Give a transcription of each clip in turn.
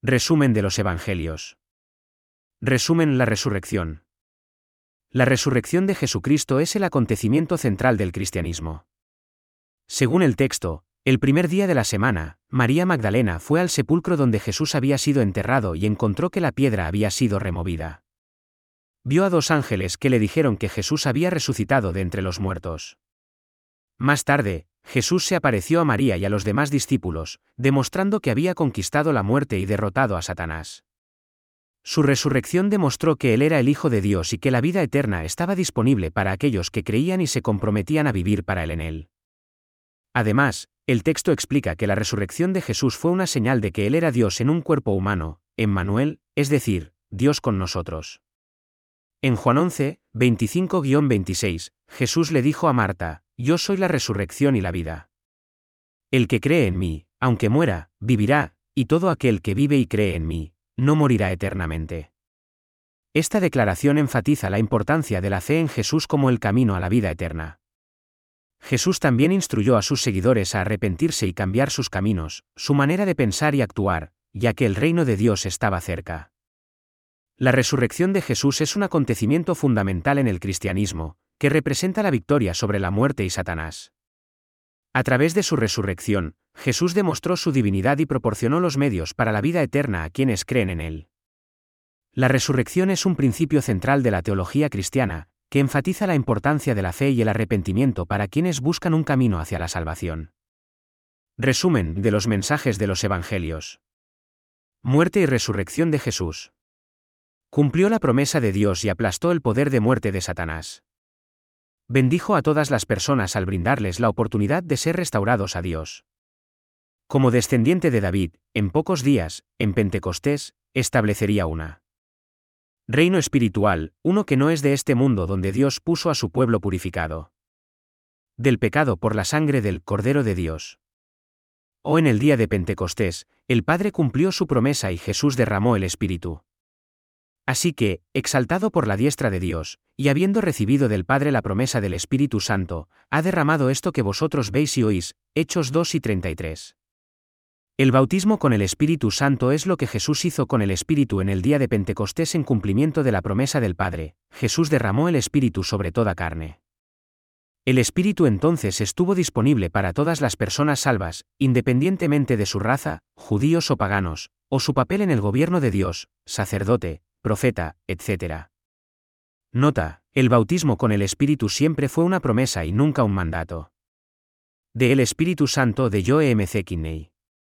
Resumen de los Evangelios. Resumen: la resurrección. La resurrección de Jesucristo es el acontecimiento central del cristianismo. Según el texto, el primer día de la semana, María Magdalena fue al sepulcro donde Jesús había sido enterrado y encontró que la piedra había sido removida. Vio a 2 ángeles que le dijeron que Jesús había resucitado de entre los muertos. Más tarde, Jesús se apareció a María y a los demás discípulos, demostrando que había conquistado la muerte y derrotado a Satanás. Su resurrección demostró que Él era el Hijo de Dios y que la vida eterna estaba disponible para aquellos que creían y se comprometían a vivir para Él en Él. Además, el texto explica que la resurrección de Jesús fue una señal de que Él era Dios en un cuerpo humano, Emmanuel, es decir, Dios con nosotros. En Juan 11, 25-26, Jesús le dijo a Marta: «Yo soy la resurrección y la vida. El que cree en mí, aunque muera, vivirá, y todo aquel que vive y cree en mí, no morirá eternamente». Esta declaración enfatiza la importancia de la fe en Jesús como el camino a la vida eterna. Jesús también instruyó a sus seguidores a arrepentirse y cambiar sus caminos, su manera de pensar y actuar, ya que el reino de Dios estaba cerca. La resurrección de Jesús es un acontecimiento fundamental en el cristianismo, que representa la victoria sobre la muerte y Satanás. A través de su resurrección, Jesús demostró su divinidad y proporcionó los medios para la vida eterna a quienes creen en Él. La resurrección es un principio central de la teología cristiana, que enfatiza la importancia de la fe y el arrepentimiento para quienes buscan un camino hacia la salvación. Resumen de los mensajes de los Evangelios. Muerte y resurrección de Jesús. Cumplió la promesa de Dios y aplastó el poder de muerte de Satanás. Bendijo a todas las personas al brindarles la oportunidad de ser restaurados a Dios. Como descendiente de David, en pocos días, en Pentecostés, establecería una reino espiritual, uno que no es de este mundo, donde Dios puso a su pueblo purificado del pecado por la sangre del Cordero de Dios. O en el día de Pentecostés, el Padre cumplió su promesa y Jesús derramó el Espíritu. Así que, exaltado por la diestra de Dios, y habiendo recibido del Padre la promesa del Espíritu Santo, ha derramado esto que vosotros veis y oís. Hechos 2:33. El bautismo con el Espíritu Santo es lo que Jesús hizo con el Espíritu en el día de Pentecostés en cumplimiento de la promesa del Padre. Jesús derramó el Espíritu sobre toda carne. El Espíritu entonces estuvo disponible para todas las personas salvas, independientemente de su raza, judíos o paganos, o su papel en el gobierno de Dios, sacerdote, profeta, etc. Nota: el bautismo con el Espíritu siempre fue una promesa y nunca un mandato. De El Espíritu Santo de Joe M. C. Kinney.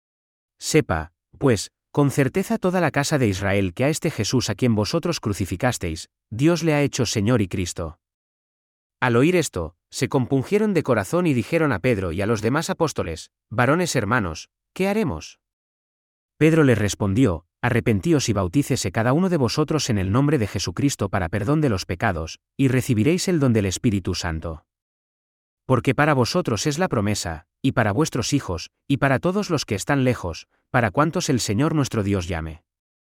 Sepa, pues, con certeza toda la casa de Israel que a este Jesús a quien vosotros crucificasteis, Dios le ha hecho Señor y Cristo. Al oír esto, se compungieron de corazón y dijeron a Pedro y a los demás apóstoles: «Varones hermanos, ¿qué haremos?» Pedro les respondió: «Arrepentíos y bautícese cada uno de vosotros en el nombre de Jesucristo para perdón de los pecados, y recibiréis el don del Espíritu Santo. Porque para vosotros es la promesa, y para vuestros hijos, y para todos los que están lejos, para cuantos el Señor nuestro Dios llame».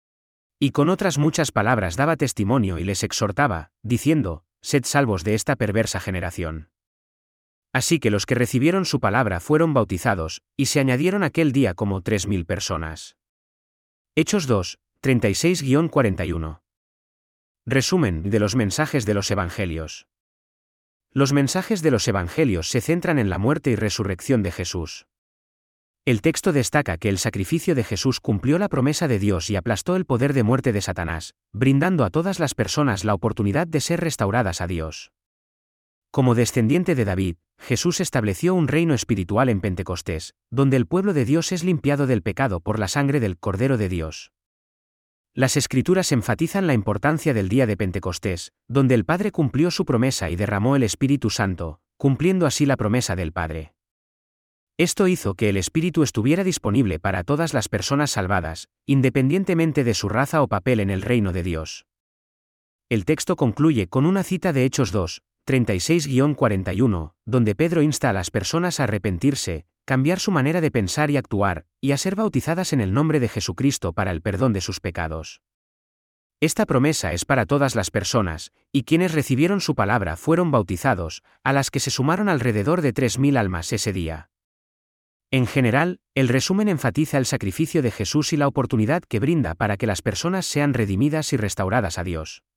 Y con otras muchas palabras daba testimonio y les exhortaba, diciendo: «Sed salvos de esta perversa generación». Así que los que recibieron su palabra fueron bautizados, y se añadieron aquel día como 3.000 personas. Hechos 2, 36-41. Resumen de los mensajes de los Evangelios. Los mensajes de los Evangelios se centran en la muerte y resurrección de Jesús. El texto destaca que el sacrificio de Jesús cumplió la promesa de Dios y aplastó el poder de muerte de Satanás, brindando a todas las personas la oportunidad de ser restauradas a Dios. Como descendiente de David, Jesús estableció un reino espiritual en Pentecostés, donde el pueblo de Dios es limpiado del pecado por la sangre del Cordero de Dios. Las Escrituras enfatizan la importancia del día de Pentecostés, donde el Padre cumplió su promesa y derramó el Espíritu Santo, cumpliendo así la promesa del Padre. Esto hizo que el Espíritu estuviera disponible para todas las personas salvadas, independientemente de su raza o papel en el reino de Dios. El texto concluye con una cita de Hechos 2, 36-41, donde Pedro insta a las personas a arrepentirse, cambiar su manera de pensar y actuar, y a ser bautizadas en el nombre de Jesucristo para el perdón de sus pecados. Esta promesa es para todas las personas, y quienes recibieron su palabra fueron bautizados, a las que se sumaron alrededor de 3.000 almas ese día. En general, el resumen enfatiza el sacrificio de Jesús y la oportunidad que brinda para que las personas sean redimidas y restauradas a Dios.